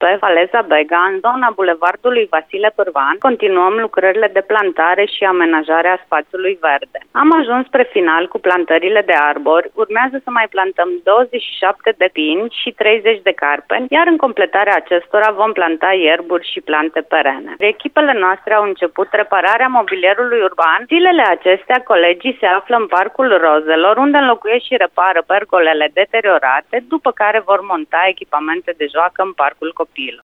pe Faleza Bega, în zona bulevardului Vasile Pârvan, continuăm lucrările de plantare și amenajare a spațiului verde. Am ajuns spre final cu plantările de arbori, urmează să mai plantăm 27 de pini și 30 de carpeni, iar în completarea acestora vom planta ierburi și plante perene. Echipele noastre au început repararea mobilierului urban. Zilele acestea, colegii se află în Parcul Rozelor, unde înlocuiesc și repară pergolele deteriorate, după care vor monta echipamente de joacă în Parcul Copiilor.